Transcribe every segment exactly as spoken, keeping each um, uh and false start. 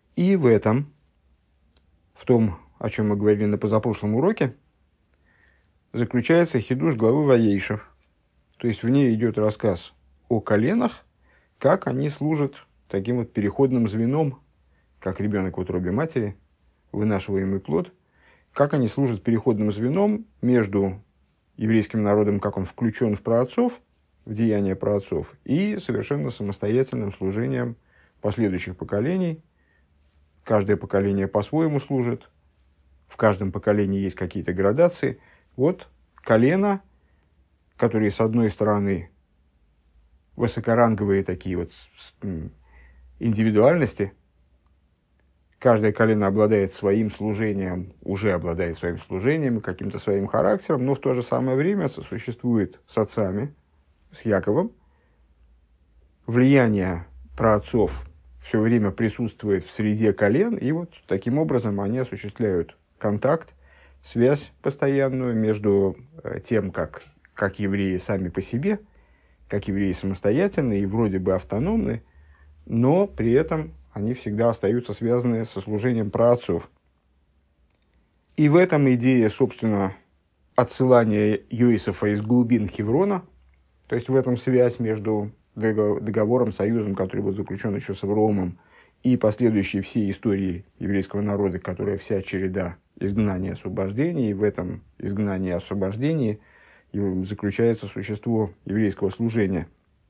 И в этом, в том, о чем мы говорили на позапрошлом уроке, заключается хидуш главы Ваейшев. То есть в ней идет рассказ о коленах, как они служат таким вот переходным звеном, как ребенок в утробе матери, вынашиваемый плод, как они служат переходным звеном между еврейским народом, как он включен в праотцов, в деяния праотцов, и совершенно самостоятельным служением последующих поколений. Каждое поколение по-своему служит, в каждом поколении есть какие-то градации. Вот колено, которые, с одной стороны, высокоранговые такие вот индивидуальности. Каждое колено обладает своим служением, уже обладает своим служением, каким-то своим характером, но в то же самое время сосуществует с отцами, с Яковом. Влияние праотцов все время присутствует в среде колен, и вот таким образом они осуществляют контакт, связь постоянную между тем, как, как евреи сами по себе, как евреи самостоятельные и вроде бы автономны, но при этом они всегда остаются связаны со служением праотцов. И в этом идея, собственно, отсылания Йосефа из глубин Хеврона, то есть в этом связь между договором, союзом, который был заключен еще с Авраамом, и последующей всей истории еврейского народа, которая вся череда изгнания и освобождения, и в этом изгнании и освобождении заключается существо еврейского служения.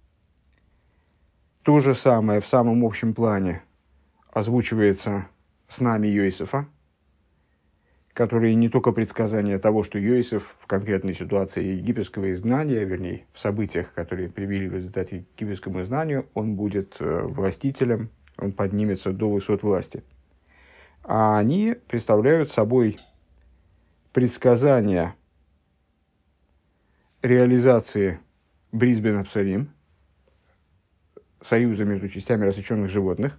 То же самое в самом общем плане озвучивается с нами Йосефа, которые не только предсказания того, что Йосеф в конкретной ситуации египетского изгнания, вернее, в событиях, которые привели в результате к египетскому изгнанию, он будет властителем, он поднимется до высот власти. А они представляют собой предсказания реализации Брисбена Псарим, союза между частями рассеченных животных,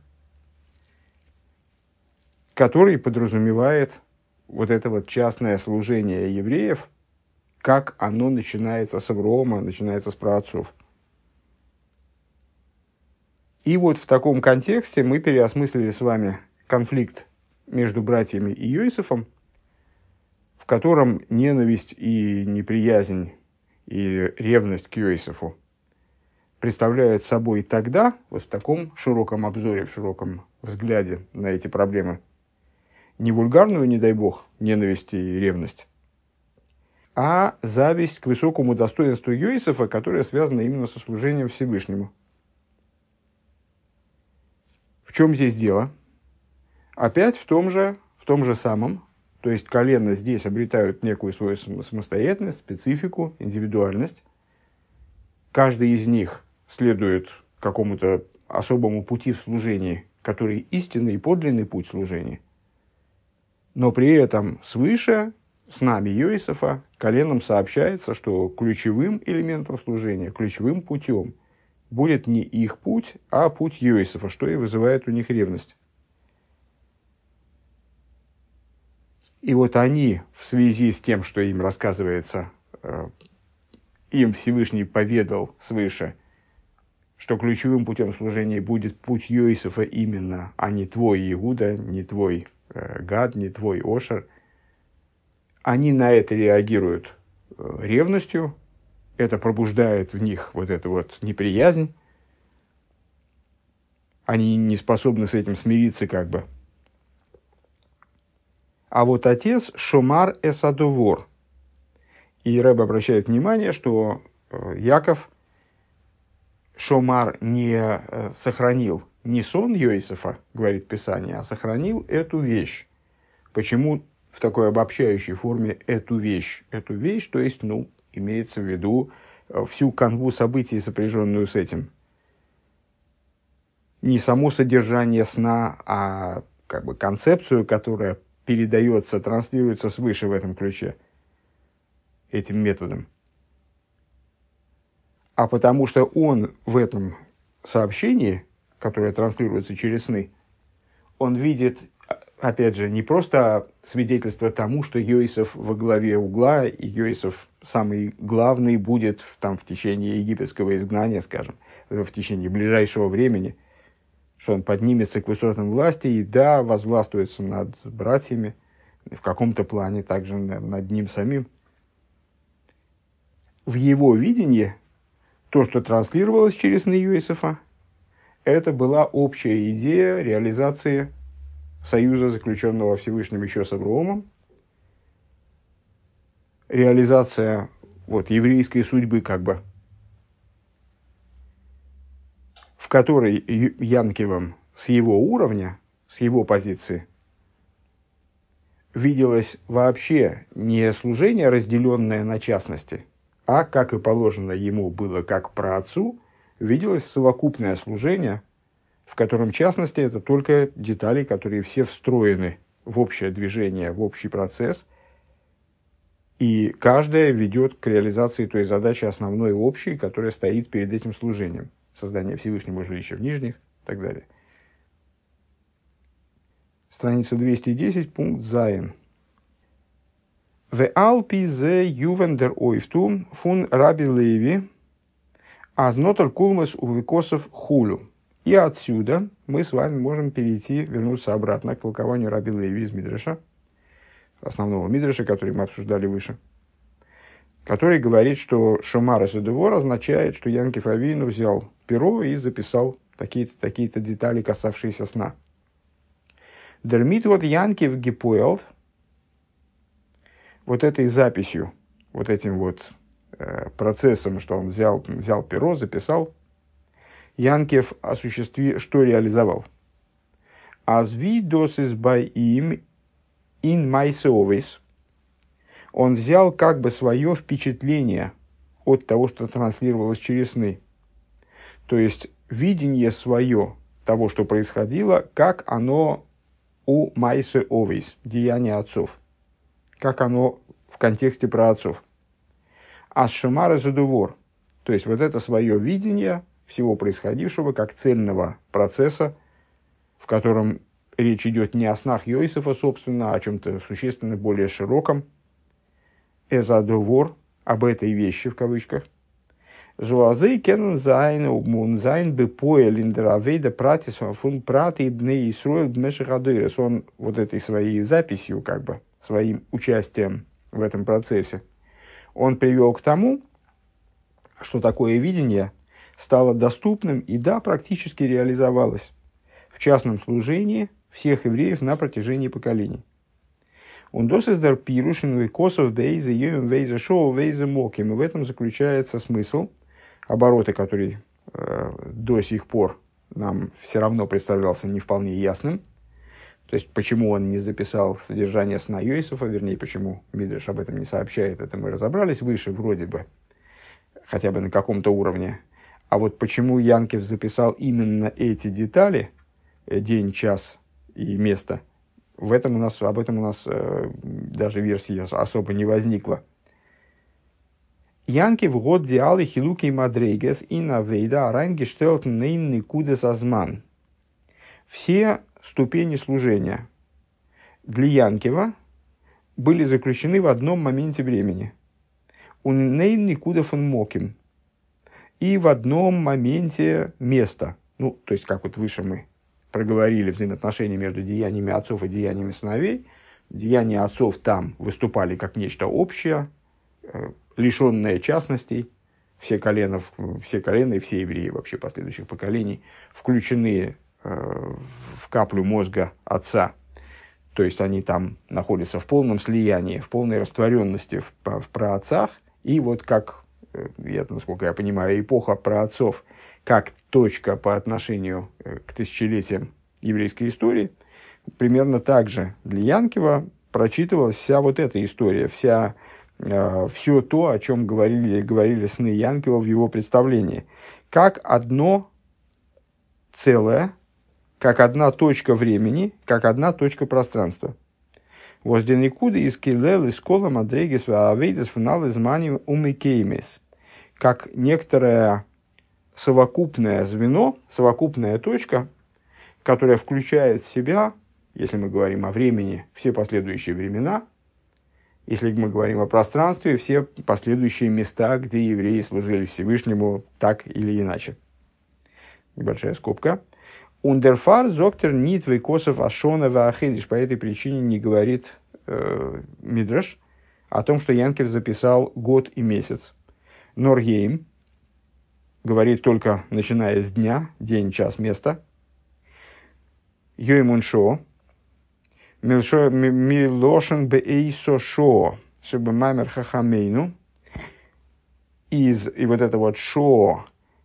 который подразумевает вот это вот частное служение евреев, как оно начинается с Авраама, начинается с праотцов. И вот в таком контексте мы переосмыслили с вами конфликт между братьями и Йосефом, в котором ненависть и неприязнь и ревность к Йосефу представляют собой тогда, вот в таком широком обзоре, в широком взгляде на эти проблемы, не вульгарную, не дай бог, ненависть и ревность, а зависть к высокому достоинству Йосефа, которая связана именно со служением Всевышнему. В чем здесь дело? Опять в том же, в том же самом, то есть колена здесь обретают некую свою самостоятельность, специфику, индивидуальность. Каждый из них следует какому-то особому пути в служении, который истинный и подлинный путь служения. Но при этом свыше, с нами Йосефа, коленам сообщается, что ключевым элементом служения, ключевым путем будет не их путь, а путь Йосефа, что и вызывает у них ревность. И вот они, в связи с тем, что им рассказывается, им Всевышний поведал свыше, что ключевым путем служения будет путь Йосефа именно, а не твой Иуда, не твой Гад, не твой Ошер. Они на это реагируют ревностью, это пробуждает в них вот эту вот неприязнь, они не способны с этим смириться как бы. А вот отец Шомар Эсадовор. И Рэб обращает внимание, что Яков Шомар не сохранил не сон Йосефа, говорит Писание, а сохранил эту вещь. Почему в такой обобщающей форме эту вещь? Эту вещь, то есть, ну, имеется в виду всю канву событий, сопряженную с этим. Не само содержание сна, а как бы концепцию, которая передается, транслируется свыше в этом ключе, этим методом. А потому что он в этом сообщении, которое транслируется через сны, он видит, опять же, не просто свидетельство тому, что Йосеф во главе угла, и Йосеф самый главный будет там, в течение египетского изгнания, скажем, в течение ближайшего времени, что он поднимется к высотам власти и, да, возгластвуется над братьями, в каком-то плане также над ним самим. В его видении то, что транслировалось через сны Йосефа, это была общая идея реализации союза, заключенного Всевышним еще с Авраамом, реализация вот, еврейской судьбы, как бы, в которой Янкивом с его уровня, с его позиции, виделось вообще не служение, разделенное на частности, а, как и положено ему было как праотцу, виделось совокупное служение, в котором частности это только детали, которые все встроены в общее движение, в общий процесс, и каждая ведет к реализации той задачи основной общей, которая стоит перед этим служением. Создание Всевышнего жилища в нижних и так далее. Страница двести десять, пункт Зайн. В Алпи зе Ювендер Ойфту фун Раби Леви азнотер кулмас увикосов хулю. И отсюда мы с вами можем перейти, вернуться обратно к толкованию Раби Леви из Мидраша, основного Мидраша, который мы обсуждали выше, который говорит, что Шомар Эсэдевор означает, что Янкив Авину взял перо и записал такие-то, такие-то детали, касавшиеся сна. Дермит вот Янкив Гипоэлт, вот этой записью, вот этим вот э, процессом, что он взял, взял перо, записал, Янкив осуществил, что реализовал. Азви досис бай им ин майсовис. Он взял как бы свое впечатление от того, что транслировалось через сны. То есть, видение свое того, что происходило, как оно у майсе овис, деяния отцов. Как оно в контексте про отцов. А шамара задувор. То есть, вот это свое видение всего происходившего как цельного процесса, в котором речь идет не о снах Йосефа, собственно, а о чем-то существенно более широком. Эзадовор, об этой вещи, в кавычках. Зуазей кенен зайн обмун зайн бепоя линдеравейда пратис фун праты бне Исруэл бмешахадырес. Он вот этой своей записью, как бы, своим участием в этом процессе, он привел к тому, что такое видение стало доступным и, да, практически реализовалось в частном служении всех евреев на протяжении поколений. Он досыздар пирушин векосов бейзе йоем вейзе шоу вейзе моким. И в этом заключается смысл, обороты, который э, до сих пор нам все равно представлялся не вполне ясным. То есть, почему он не записал содержание сна Йосефа, вернее, почему Мидраш об этом не сообщает, это мы разобрались выше, вроде бы, хотя бы на каком-то уровне. А вот почему Янкив записал именно эти детали, день, час и место, в этом у нас, об этом у нас э, даже версии особо не возникло. Янкив год диалы хилуки мадрейгес и навейда арангештелт нейн никудес азман. Все ступени служения для Янкива были заключены в одном моменте времени. Он нейн никуда фон моким. И в одном моменте места. Ну, то есть, как вот выше мы проговорили взаимоотношения между деяниями отцов и деяниями сыновей. Деяния отцов там выступали как нечто общее, лишенное частностей. Все колена, все колена и все евреи вообще последующих поколений включены в каплю мозга отца. То есть, они там находятся в полном слиянии, в полной растворенности в, в праотцах. И вот как, это, насколько я понимаю, эпоха праотцов, как точка по отношению к тысячелетиям еврейской истории, примерно так же для Янкива прочитывалась вся вот эта история, вся, э, все то, о чем говорили, говорили сны Янкива в его представлении, как одно целое, как одна точка времени, как одна точка пространства. Возденикуда из килел из кола мадрегис ваавейдес фунал из мани умикеймес. Как некоторое совокупное звено, совокупная точка, которая включает в себя, если мы говорим о времени, все последующие времена, если мы говорим о пространстве, все последующие места, где евреи служили Всевышнему так или иначе. Небольшая скобка. Ундерфар зоктер нит вейкосов ашона ваахидиш. По этой причине не говорит э, Мидраш о том, что Янкев записал год и месяц. Норгейм говорит только начиная с дня, день, час, место. Йоймуншо. Милошен беэйсо шо. Чтобы мамер хахамейну. Из, и вот это вот шо,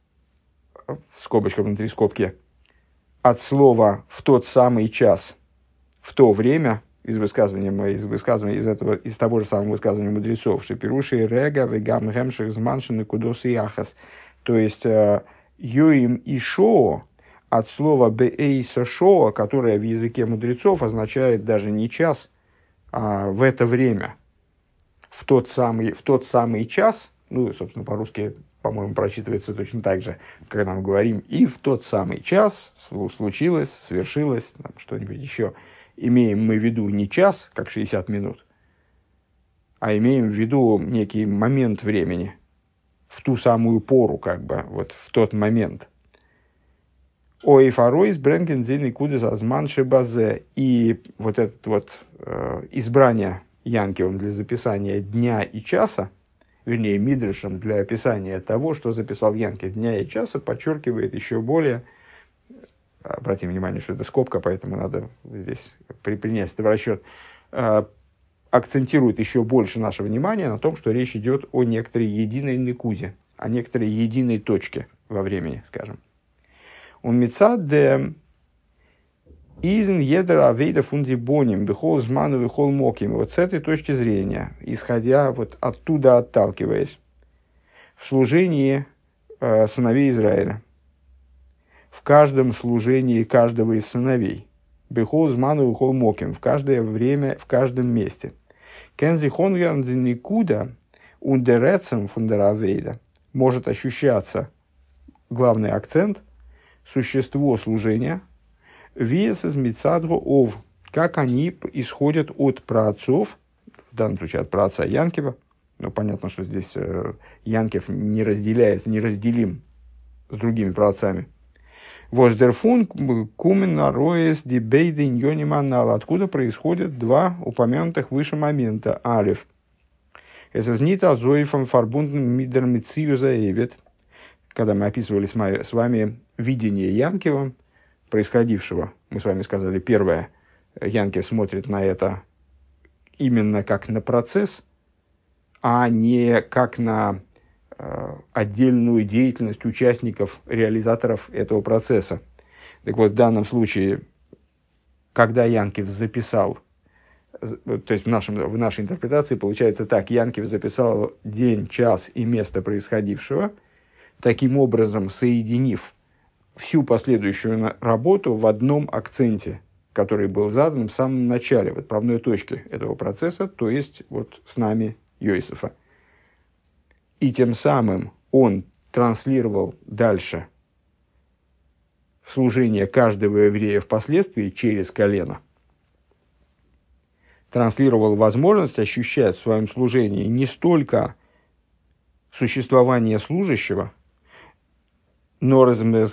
скобочка внутри скобки, от слова «в тот самый час», «в то время», из высказывания, из высказывания, из этого, из того же самого высказывания мудрецов, «шепируши рега вегам гемших зманшины кудос и яхас». То есть, «йоим и шо» от слова «беэйса шо», которое в языке мудрецов означает даже не час, а в это время, в тот самый, в тот самый час. Ну, собственно, по-русски, по-моему, прочитывается точно так же, когда мы говорим «и в тот самый час случилось, свершилось», там, что-нибудь еще. Имеем мы в виду не час, как шестьдесят минут, а имеем в виду некий момент времени, в ту самую пору, как бы, вот в тот момент. «Ой, фаройс бренген зельный кудес азман шебазе». И вот это вот э, избрание Янкевым для записания дня и часа, вернее, Мидрашем для описания того, что записал Янкев дня и часа, подчеркивает еще более, обратим внимание, что это скобка, поэтому надо здесь при, принять это в расчет, э, акцентирует еще больше наше внимание на том, что речь идет о некоторой единой никузе, о некоторой единой точке во времени, скажем. Он мецад де изн едер авейда фундибоним бехол зману бехол моким. Вот с этой точки зрения, исходя вот оттуда, отталкиваясь, в служении э, сыновей Израиля, в каждом служении каждого из сыновей, бехол зману бехол моким, в каждое время, в каждом месте. Кензи хонгерн никуда ундерецем фундеравейда может ощущаться главный акцент, существо служения, вес из мицадру ов, как они исходят от праотцов, в данном случае от праотца Янкева. Ну, понятно, что здесь э, Янкев не разделяется, не разделим с другими праотцами. Воздерфун кумен роес дебейден йониманал. Откуда происходят два упомянутых выше момента. Алиф. Это знита зоифом фарбунден мидермицию заевет. Когда мы описывали с вами видение Янкева, происходившего, мы с вами сказали, первое, Янкев смотрит на это именно как на процесс, а не как на э, отдельную деятельность участников, реализаторов этого процесса. Так вот, в данном случае, когда Янкев записал, то есть в, нашем, в нашей интерпретации получается так, Янкев записал день, час и место происходившего, таким образом соединив всю последующую работу в одном акценте, который был задан в самом начале, в отправной точке этого процесса, то есть вот с нами Йосефа. И тем самым он транслировал дальше в служение каждого еврея впоследствии через колено, транслировал возможность ощущать в своем служении не столько существование служащего, но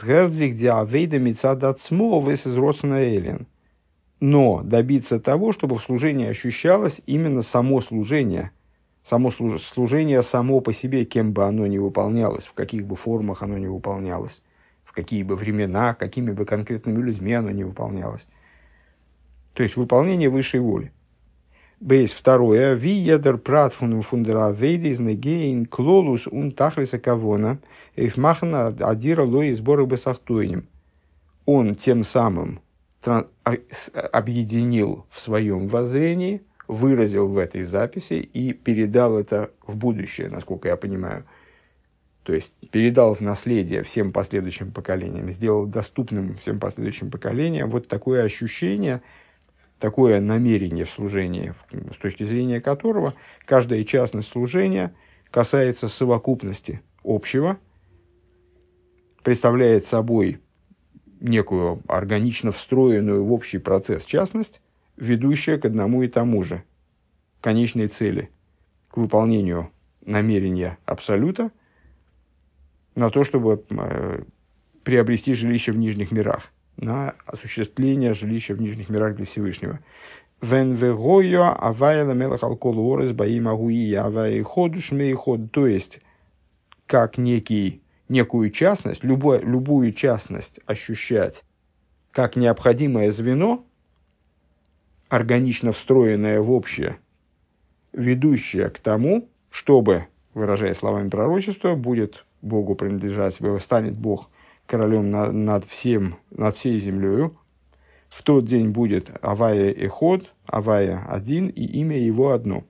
добиться того, чтобы в служении ощущалось именно само служение, само служение само по себе, кем бы оно ни выполнялось, в каких бы формах оно ни выполнялось, в какие бы времена, какими бы конкретными людьми оно ни выполнялось. То есть выполнение высшей воли. Бейс второе. Ви едер прат фун фундера вейдис негейн клолус ун тахлиса кавона эйфмахна адира лои сборы бесахтойним. Он тем самым объединил в своем воззрении, выразил в этой записи и передал это в будущее, насколько я понимаю. То есть передал в наследие всем последующим поколениям, сделал доступным всем последующим поколениям вот такое ощущение, такое намерение в служении, с точки зрения которого каждая частность служения касается совокупности общего, представляет собой некую органично встроенную в общий процесс частность, ведущая к одному и тому же, конечной цели, к выполнению намерения Абсолюта на то, чтобы э, приобрести жилище в нижних мирах, на осуществление жилища в нижних мирах для Всевышнего. Вен вегойо авайла мелах алколу орес баим агуи авай ходу шмей ход. То есть, как некий, некую частность, любую, любую частность ощущать как необходимое звено, органично встроенное в общее, ведущее к тому, чтобы, выражая словами пророчества, будет Богу принадлежать, станет Бог королем над, над всем, над всей землею. В тот день будет Авая Эход, Авая один, и имя его одно.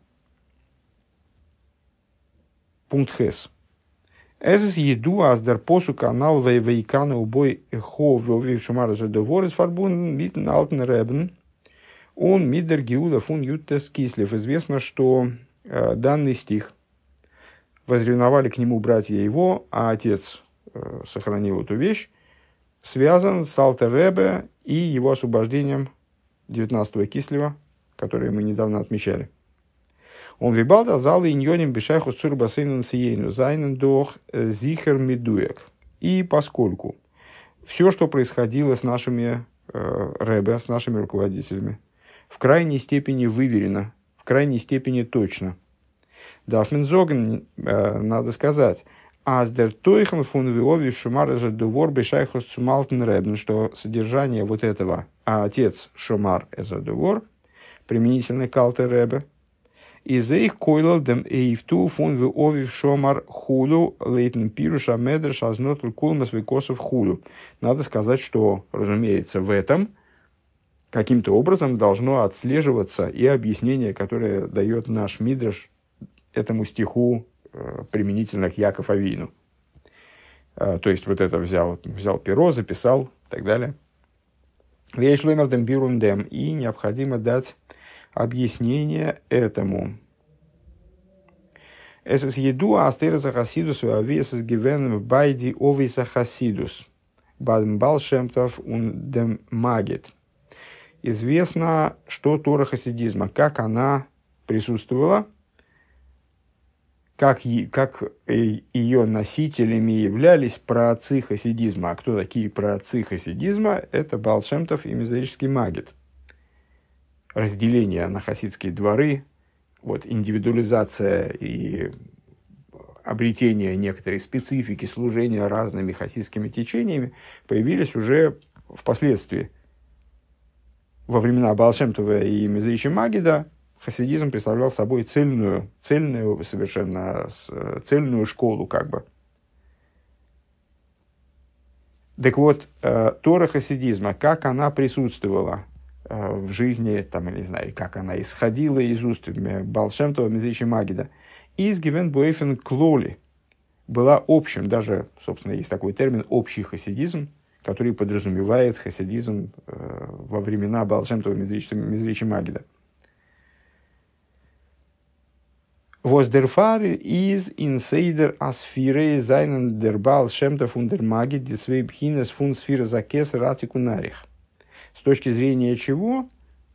Пункт Хес. Эс еду аздер посу канал вейкана убой эхо вовив шумара задоворис фарбун митн алтен ребен он мидер гиуда фун ютес кислев. Известно, что э, данный стих возревновали к нему братья его, а отец э, сохранил эту вещь, связан с Алтер Ребе и его освобождением девятнадцатого Кислева, которое мы недавно отмечали. Он вибалда зал иньоним бешайху цур бассейнен сиейну зайнен дох зихер медуек. И поскольку все, что происходило с нашими э, ребе, с нашими руководителями, в крайней степени выверено, в крайней степени точно. Дафмензоген, э, надо сказать, аздер тойхен фун виови шумар эза довор бешайху цумалтен ребен, что содержание вот этого, а отец шумар эза довор, применительно к Алтер Ребе, из их койлал дем эйфту фун ви овив шомар хулу лейтен пируша медреш азнотл кулмас викосов хулу. Надо сказать, что, разумеется, в этом каким-то образом должно отслеживаться и объяснение, которое дает наш мидреш этому стиху применительно к Яков Авину. То есть, вот это взял, взял перо, записал и так далее. Вейшлоймер бирундем. И необходимо дать объяснение этому. Эсэс еду астереса хасидус вавесэс гивен байди овиса хасидус бадм балшемтов ун дем магит. Известно, что Тора хасидизма, как она присутствовала, как, как ее носителями являлись праотцы хасидизма. А кто такие праотцы хасидизма? Это Баал Шем Тов и Мезрический Магид. Разделение на хасидские дворы, вот, индивидуализация и обретение некоторой специфики служения разными хасидскими течениями появились уже впоследствии. Во времена Баал Шем Това и Мезрического Магида хасидизм представлял собой цельную, цельную, совершенно цельную школу, как бы. Так вот, Тора хасидизма, как она присутствовала в жизни, там, я не знаю, как она исходила из уст Баал Шем Това, Мезрического Магида, из гивен буэфен клоли, была общим, даже, собственно, есть такой термин, общий хасидизм, который подразумевает хасидизм э, во времена Баал Шем Това, Мезрического Магида. Воздерфар из инсейдер асфире зайнен дер Баал Шем Тов und der Magid die zwei Bchines von Sphira Zakes Ратикунарих. С точки зрения чего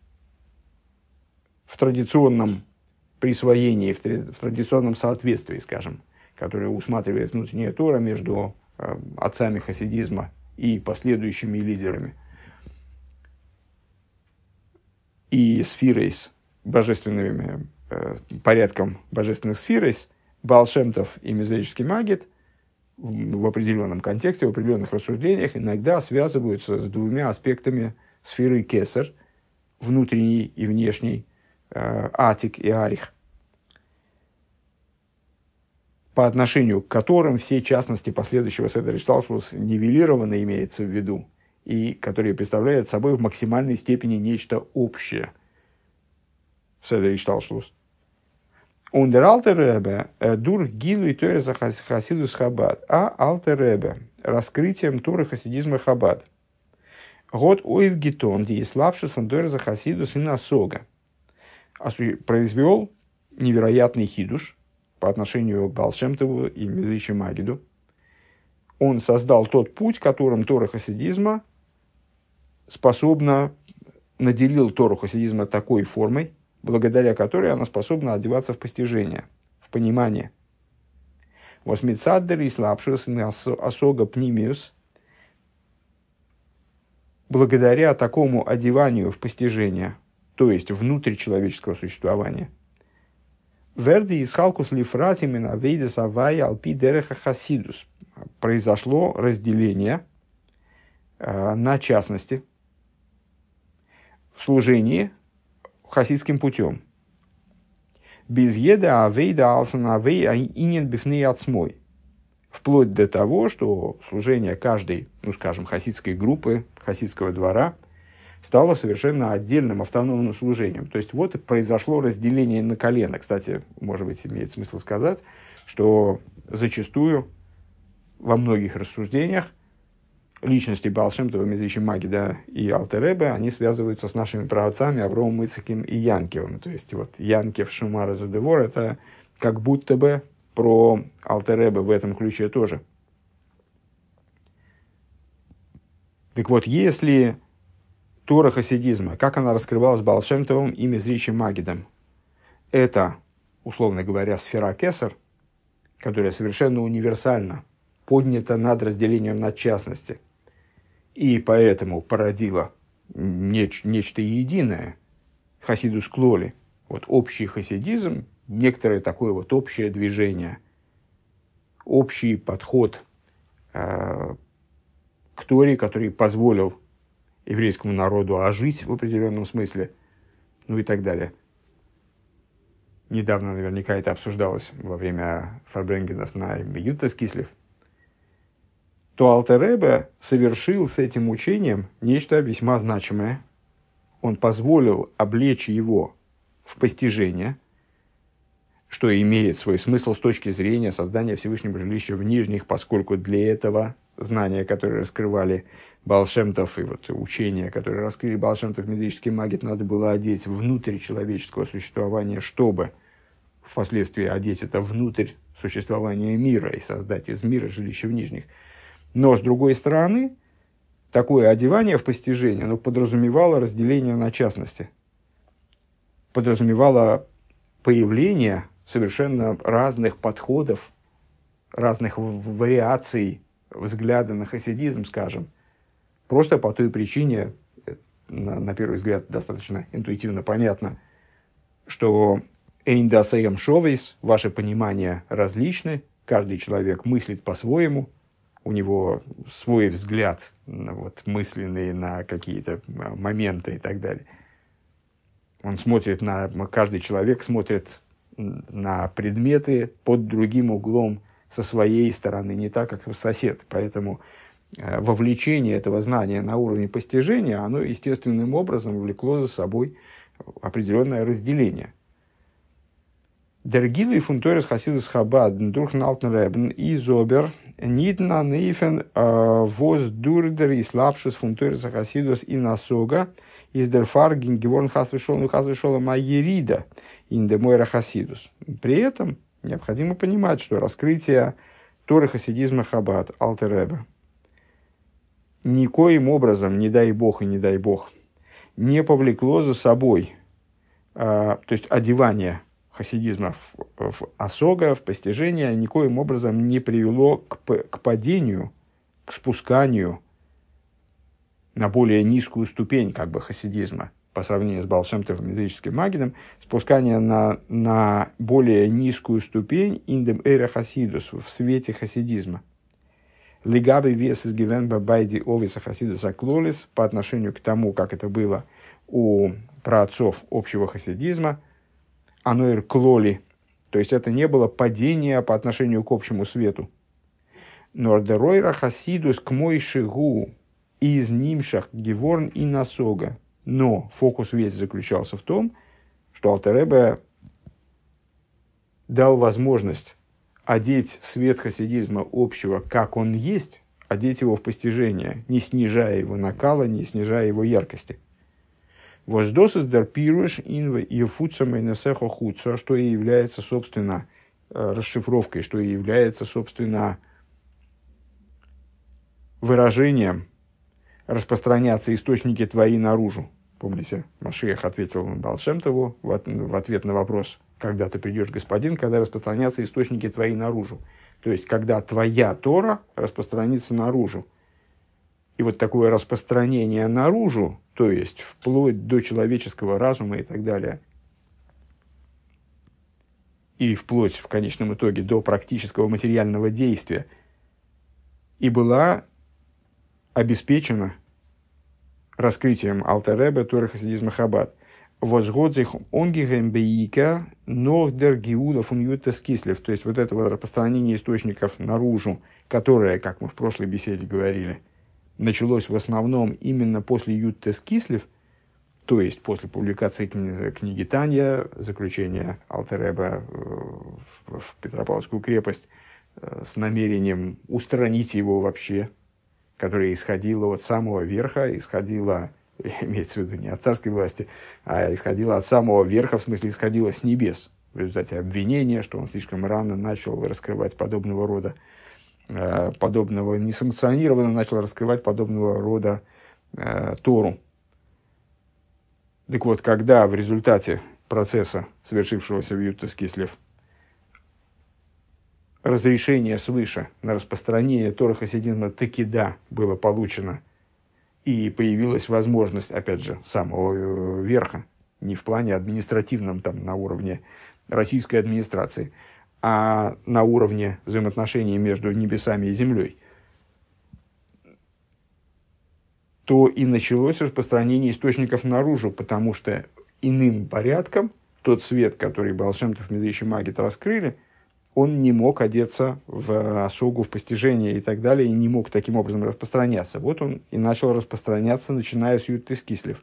в традиционном присвоении, в, в традиционном соответствии, скажем, которое усматривает внутренняя Тора между э, отцами хасидизма и последующими лидерами, и сфирой, божественными э, порядком божественных сфирой, Баал Шем Тов и Мезрический Магид в, в определенном контексте, в определенных рассуждениях иногда связываются с двумя аспектами сферы Кесар, внутренний и внешний, э, Атик и Арих, по отношению к которым все частности последующего Седер Шталшус нивелированы, имеется в виду, и которые представляют собой в максимальной степени нечто общее в Седер Шталшус. Ундер Алтер Ребе дур гилу и Торе за Хасидус Хабад, а Алтер Ребе раскрытием Торы хасидизма Хабад. Год оев гитон, где славшись фон Торе за Хасидус и Насога, произвел невероятный хидуш по отношению к Баал Шем Тову и Мезрическому Магиду. Он создал тот путь, которым Тора хасидизма способна, наделил Тору хасидизма такой формой, благодаря которой она способна одеваться в постижение, в понимание. Восьмицаддер и слабшус асога пнимиус благодаря такому одеванию в постижение, то есть внутрь человеческого существования, Верди из Халкус Лифратимина Вейдес Авай Алпи Дереха Хасидус, произошло разделение э, на частности в служении хасидским путем. Без еда авейда алсана авей инен бифней отсмой. Вплоть до того, что служение каждой, ну скажем, хасидской группы, хасидского двора стало совершенно отдельным автономным служением. То есть вот произошло разделение на колено. Кстати, может быть, имеет смысл сказать, что зачастую во многих рассуждениях личности Баал Шем Това, Мезричи Магида и Алтер Ребе, они связываются с нашими праотцами Авромом, Ицхаком и Янкевым. То есть вот Янкев, Шумар и Зудевор — это как будто бы про Алтер Ребе в этом ключе тоже. Так вот, если Тора хасидизма, как она раскрывалась Баал Шем Товом и Мезричи Магидом, это, условно говоря, сфера Кесар, которая совершенно универсальна, поднята над разделением на частности, и поэтому породила неч- нечто единое, хасидус клоли, вот общий хасидизм, некоторое такое вот общее движение, общий подход э, к Торе, который позволил еврейскому народу ожить в определенном смысле, ну и так далее. Недавно наверняка это обсуждалось во время фарбренгенов на Ютас Кислев. То Алтер Ребе совершил с этим учением нечто весьма значимое. Он позволил облечь его в постижение, что имеет свой смысл с точки зрения создания Всевышнего жилища в нижних, поскольку для этого знания, которые раскрывали Баал Шем Тов, и вот учения, которые раскрыли Баал Шем Тов, Мезрический Магид, надо было одеть внутрь человеческого существования, чтобы впоследствии одеть это внутрь существования мира и создать из мира жилище в нижних. Но, с другой стороны, такое одевание в постижение, оно подразумевало разделение на частности, подразумевало появление совершенно разных подходов, разных вариаций взгляда на хасидизм, скажем, просто по той причине, на, на первый взгляд достаточно интуитивно понятно, что «эйн дасэйм шовейс», ваши понимания различны, каждый человек мыслит по-своему, у него свой взгляд, вот, мысленный на какие-то моменты и так далее. Он смотрит на, каждый человек смотрит на предметы под другим углом со своей стороны, не так, как сосед. Поэтому вовлечение этого знания на уровне постижения, оно естественным образом влекло за собой определенное разделение. Дергилу и фунторис хасидус хабад дурхналтен ребен и зобер нидна нейфен воз дурдер и слабшус фунторис хасидус и насога из дерфар гингеворн хасвешол хасвешола майерида индемойра хасидус. При этом необходимо понимать, что раскрытие Торы хасидизма Хабад Алтер Ребе никоим образом, не дай бог и не дай бог, не повлекло за собой, э, то есть одевание хасидизма в, в осога, в постижение, никоим образом не привело к, к падению, к спусканию на более низкую ступень как бы хасидизма по сравнению с Баал Шем Тов и Мезрическим Магидом, спускание на, на более низкую ступень индем эйра хасидус, в свете хасидизма. Лигабы вес из гивенба байди овиса хасидуса клолис, по отношению к тому, как это было у праотцов общего хасидизма, аноир клоли, то есть это не было падение по отношению к общему свету. Нордеройра хасидус к мой шигу из нимшах геворн и насога. Но фокус весь заключался в том, что Алтер Ребе дал возможность одеть свет хасидизма общего, как он есть, одеть его в постижение, не снижая его накала, не снижая его яркости. Воздосус дар пируш инве ефуца мейнесехо хуца, что и является, собственно, расшифровкой, что и является, собственно, выражением распространяться источники твои наружу. Помните, Машиах ответил Баал Шем Тову в ответ на вопрос, когда ты придешь, господин, когда распространятся источники твои наружу. То есть, когда твоя Тора распространится наружу. И вот такое распространение наружу, то есть вплоть до человеческого разума и так далее, и вплоть в конечном итоге до практического материального действия, и была обеспечена раскрытием Алтер Ребе Торы Хасидизма Хаббат. Возгодзих онгигем бейка нордер гиула фун ютес кислев. То есть вот это вот распространение источников наружу, которое, как мы в прошлой беседе говорили, началось в основном именно после ютес кислев, то есть после публикации кни- книги Танья, заключения Алтер Ребе в, в Петропавловскую крепость с намерением устранить его вообще, которое исходило от самого верха, исходило, имеется в виду не от царской власти, а исходило от самого верха, в смысле исходило с небес, в результате обвинения, что он слишком рано начал раскрывать подобного рода, подобного, несанкционированно начал раскрывать подобного рода э, Тору. Так вот, когда в результате процесса, совершившегося в Ютес Кислев, разрешение свыше на распространение Торы Хасидизма таки да было получено, и появилась возможность, опять же, самого верха, не в плане административном, там, на уровне российской администрации, а на уровне взаимоотношений между небесами и землей, то и началось распространение источников наружу, потому что иным порядком тот свет, который Баал Шем Тов, Мезрич и Магид раскрыли, он не мог одеться в осогу, в постижение и так далее, и не мог таким образом распространяться. Вот он и начал распространяться, начиная с Ютес Кислев.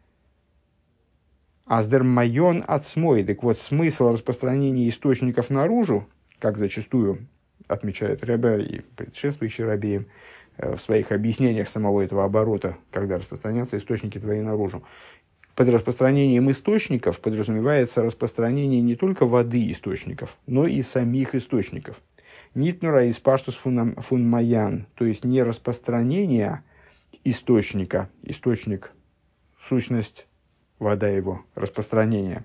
Аздер майон ацмой. Так вот, смысл распространения источников наружу, как зачастую отмечает Ребе и предшествующие рабеям в своих объяснениях самого этого оборота, когда распространятся источники твои наружу. Под распространением источников подразумевается распространение не только воды источников, но и самих источников. Нитнура из паштус фун маян, то есть не распространение источника, источник, сущность, вода его, распространение.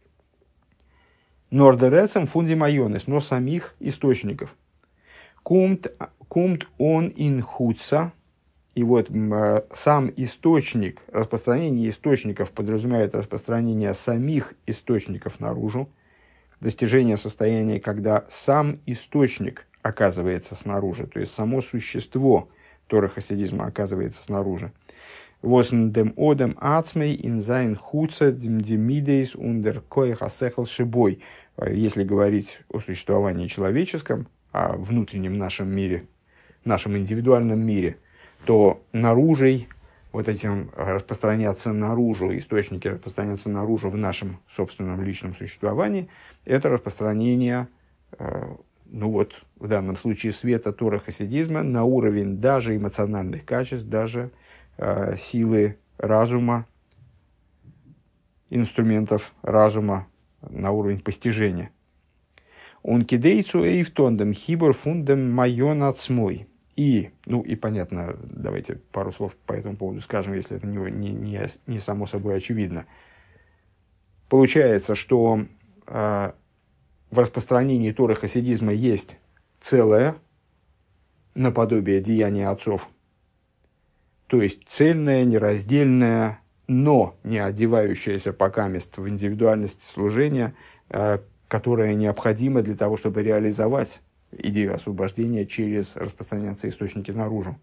Нордерецем фунди майонес, но самих источников. Кумт, кумт он инхутса. И вот э, сам источник, распространение источников подразумевает распространение самих источников наружу, достижение состояния, когда сам источник оказывается снаружи, то есть само существо Торы Хасидизма оказывается снаружи. Восндем одем ацмей инзайн хуца демидейс ундер коих асехал шибой. Если говорить о существовании человеческом, о внутреннем нашем мире, нашем индивидуальном мире, то наружей, вот этим распространяться наружу, источники распространяться наружу в нашем собственном личном существовании, это распространение, ну вот, в данном случае света Торы Хасидизма на уровень даже эмоциональных качеств, даже э, силы разума, инструментов разума, на уровень постижения. Он кидейцу эйфтондем хибор фундем майон ацмой. И, ну и понятно, давайте пару слов по этому поводу скажем, если это не, не, не, не само собой очевидно. Получается, что э, в распространении Торы Хасидизма есть целое, наподобие деяния отцов, то есть цельное, нераздельное, но не одевающееся покамест в индивидуальность служения, э, которое необходимо для того, чтобы реализовать идею освобождения через распространяться источники наружу.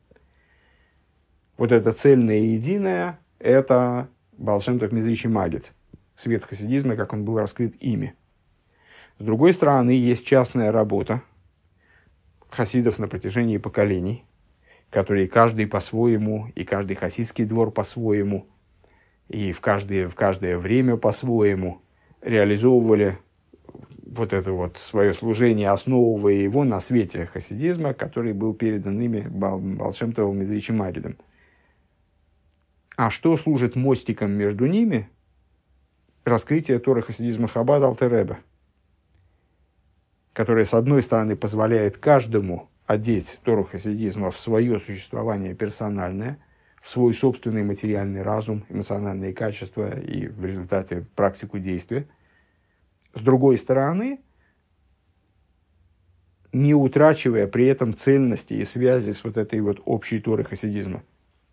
Вот это цельное и единое – это Баал Шем Тов Мезрич и Магид, свет хасидизма, как он был раскрыт ими. С другой стороны, есть частная работа хасидов на протяжении поколений, которые каждый по-своему, и каждый хасидский двор по-своему, и в каждое, в каждое время по-своему реализовывали вот это вот свое служение, основывая его на свете хасидизма, который был передан ими Баал Шем Товом Мезрич и Магидом. А что служит мостиком между ними? Раскрытие Торы Хасидизма Хаббат Алтер Ребе, которое, с одной стороны, позволяет каждому одеть Тору Хасидизма в свое существование персональное, в свой собственный материальный разум, эмоциональные качества и в результате практику действия. С другой стороны, не утрачивая при этом цельности и связи с вот этой вот общей Торой хасидизма.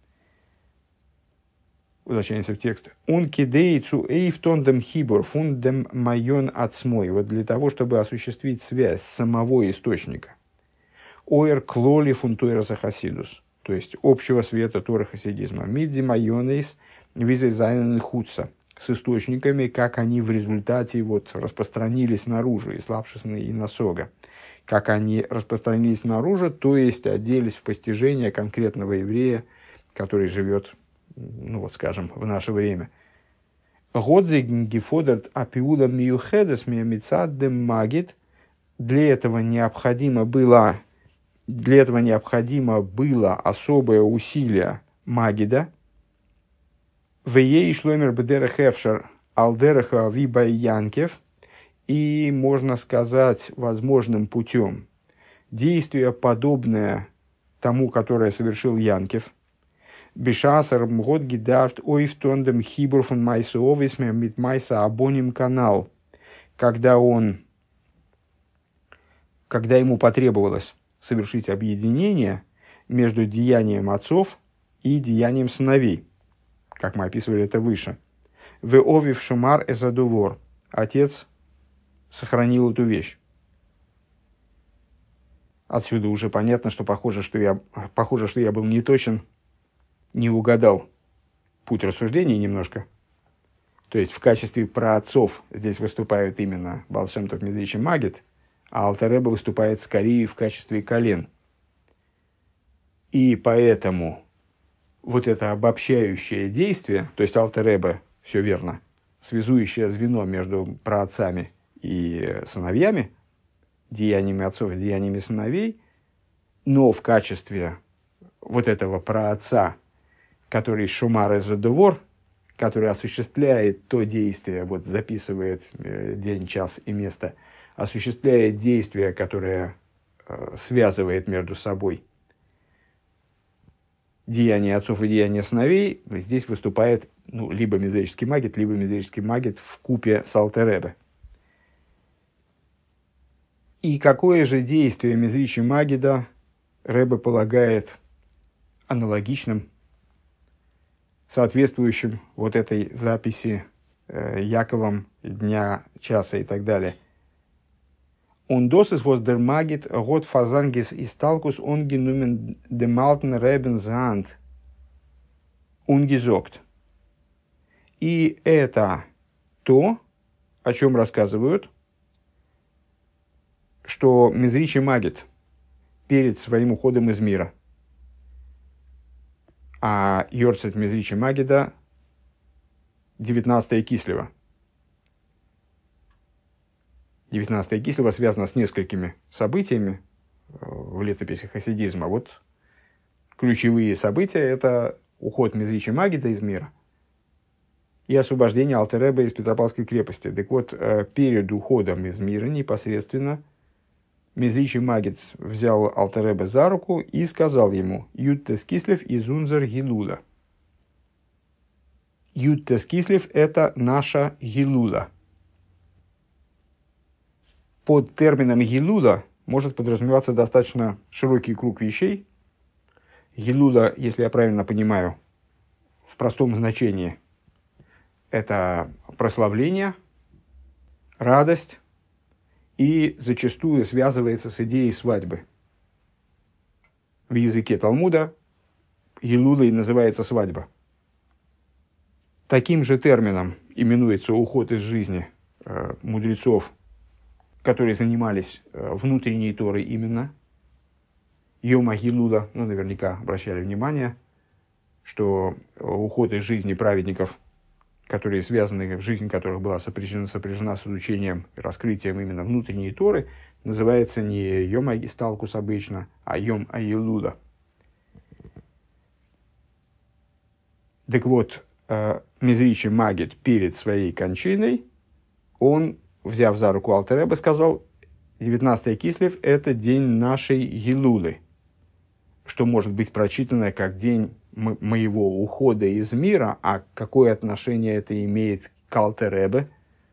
возвращаемся в текст. «Он кидеицу эйфтондем хибор фундем майон отсмой». Вот для того, чтобы осуществить связь самого источника. «Оэр клоли фунтуэра хасидус». То есть, общего света Торы хасидизма. «Мидди майонейс визы зайнен хутса». С источниками, как они в результате вот распространились наружу, и слабшисны, и насога. Как они распространились наружу, то есть оделись в постижение конкретного еврея, который живет, ну вот скажем, в наше время. Годзигнгифодерт апиуда миюхедес миамицаддем магит. Для этого необходимо было, для этого необходимо было особое усилие магида. Веей шломер бедерах эфшер алдераха вибай янкев. И, можно сказать, возможным путем действие, подобное тому, которое совершил Янкев. Бешасар мгод гидарт ойфтондем хибур фон майса овисме мит майса абоним канал. Когда он, когда ему потребовалось совершить объединение между деянием отцов и деянием сыновей, как мы описывали это выше. В овив шумар эзадувор. Отец сохранил эту вещь. Отсюда уже понятно, что похоже, что я, похоже, что я был не точен, не угадал путь рассуждений немножко. То есть в качестве праотцов здесь выступают именно Баал Шем Тов, Мизрич и Магид, а Алтер Ребе выступает скорее в качестве колен. И поэтому вот это обобщающее действие, то есть Алтер Ребе, все верно, связующее звено между праотцами и сыновьями, деяниями отцов и деяниями сыновей, но в качестве вот этого праотца, который шумар из двор, который осуществляет то действие, вот записывает день, час и место, осуществляет действие, которое э, связывает между собой деяния отцов и деяния сыновей, здесь выступает ну, либо мизерический магит, либо мизерический магит в купе с Алтер Ребе. И какое же действие мизричи магида Ребе полагает аналогичным, соответствующим вот этой записи э, Яковом дня, часа и так далее. Он досыс воз дер магит год фарзангис исталкус он генумен демалтен ребензанд унгизокт. И это то, о чем рассказывают, что Мизричи Магид перед своим уходом из мира, а Йорцет Мизричи Магида девятнадцатое Кислева. девятнадцатое Кислева связано с несколькими событиями в летописи хасидизма. Вот ключевые события – это уход Мизричи Магида из мира и освобождение Алтер Ребе из Петропавловской крепости. Так вот, перед уходом из мира непосредственно Мизричи Магид взял Алтер Ребе за руку и сказал ему: «Юттес Кислев из Унзер Гилула». Юттес Кислев – это наша Гилула. Под термином Гилула может подразумеваться достаточно широкий круг вещей. Гилула, если я правильно понимаю, в простом значении, это прославление, радость и зачастую связывается с идеей свадьбы. В языке Талмуда Гилулой называется свадьба. Таким же термином именуется уход из жизни э, мудрецов, которые занимались э, внутренней Торой именно. Йома Гилула, ну, наверняка обращали внимание, что уход из жизни праведников, которые связаны, жизнь которых была сопряжена, сопряжена с изучением и раскрытием именно внутренней Торы, называется не Йом Агисталкус обычно, а Йом Аилула. Так вот, э, Мизричи Магид перед своей кончиной, он, взяв за руку Алтер Ребе, сказал: девятнадцатое Кислев – это день нашей Гилулы, что может быть прочитано как день мо- моего ухода из мира. А какое отношение это имеет к Алтер Ребе?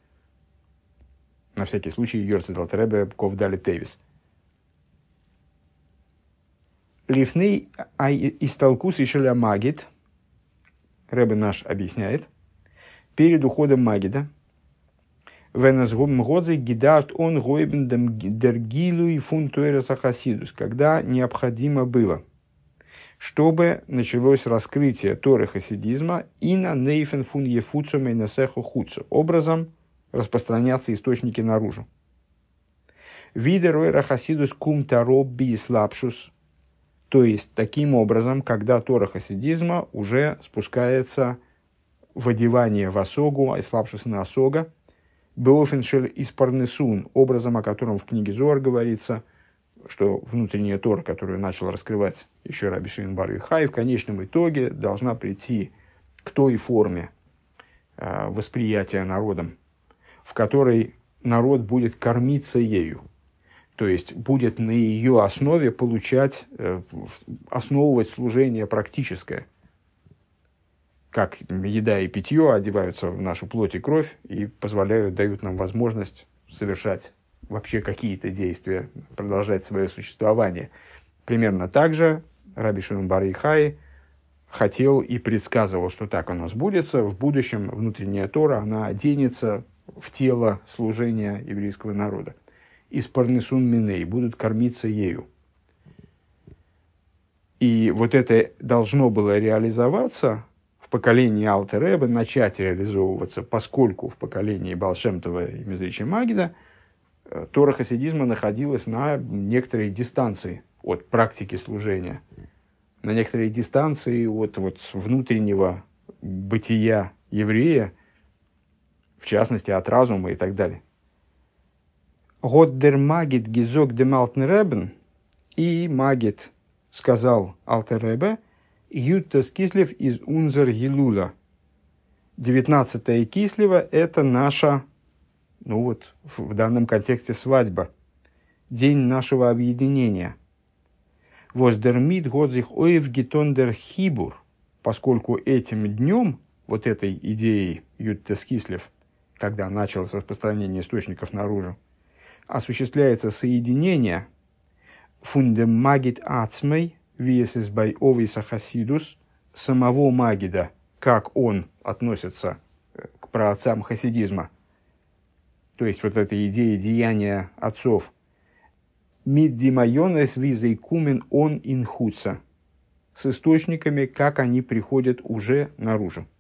На всякий случай, Йорцет Алтер Ребе Ковдали Тевис. Лифней исталкус и шеля магит Ребе наш объясняет, перед уходом Магида, Венесгодзе гидарт он гойбендем дергилу и фунтуэреса хасидус, когда необходимо было, чтобы началось раскрытие Торы хасидизма и на нейфен фун ефуцум и насеху хуцу, образом распространяться источники наружу. Видеруэра хасидус кум таро би слабшус, то есть таким образом, когда Тора хасидизма уже спускается в одевание в осогу, а слабшус на осога, Беофеншель из Парнесун, образом, о котором в книге Зоар говорится, что внутренняя Тора, которую начал раскрывать еще Раби Шимон бар Йохай, в конечном итоге должна прийти к той форме э, восприятия народом, в которой народ будет кормиться ею. То есть будет на ее основе получать, э, основывать служение практическое. Как еда и питье одеваются в нашу плоть и кровь и позволяют, дают нам возможность совершать вообще какие-то действия, продолжать свое существование. Примерно так же Раби Шимон бар Йохай хотел и предсказывал, что так оно сбудется. В будущем внутренняя Тора, она оденется в тело служения еврейского народа. Из парнесун миней, будут кормиться ею. И вот это должно было реализоваться в поколении Алтер Ребе, начать реализовываться, поскольку в поколении Баал Шем Това и Мизрича Магида Тора хасидизма находилась на некоторой дистанции от практики служения, на некоторой дистанции от вот, внутреннего бытия еврея, в частности, от разума и так далее. «Год дер Магид гизок де Малтен Ребен», и Магид сказал Алтер Ребе, «Ютас Кислев из Унзер Гилула». девятнадцатое Кислева – это наша, ну вот, в данном контексте свадьба, день нашего объединения. «Воздермит годзих оев гитондер хибур», поскольку этим днем, вот этой идеей Ютас Кислев, когда началось распространение источников наружу, осуществляется соединение фундем магид ацмей виесис бай овиса хасидус, самого Магида, как он относится к праотцам хасидизма, то есть вот этой идеи деяния отцов, мид димайонес визей кумен он инхуца, с источниками, как они приходят уже наружу.